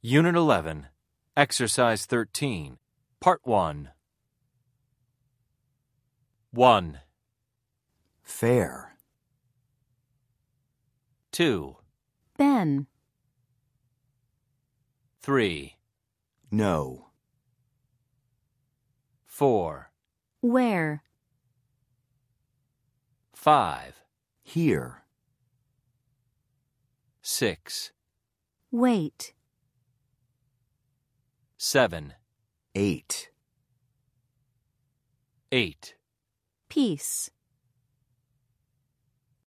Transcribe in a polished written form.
Unit 11, Exercise 13, Part 1. 1, Fair. 2, Ben, 3, No. 4, where, 5, Here. 6, wait, 7, 8. 8. peace.